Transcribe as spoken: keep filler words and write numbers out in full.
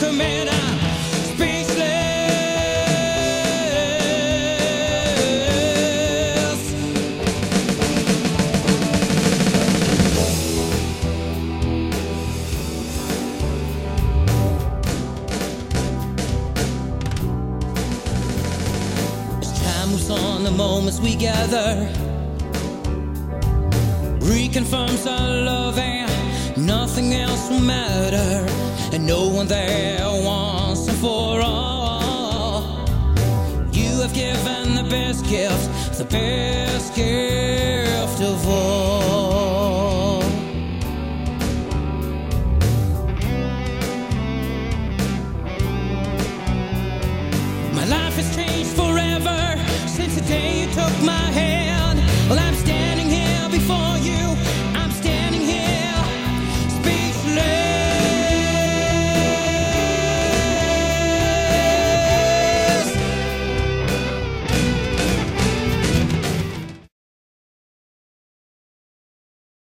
the man I'm speechless. As time moves on, the moments we gather reconfirms our love, and nothing else will matter, and no one there once and for all. You have given the best gift, the best gift of all. My life has changed forever since the day you took my hand.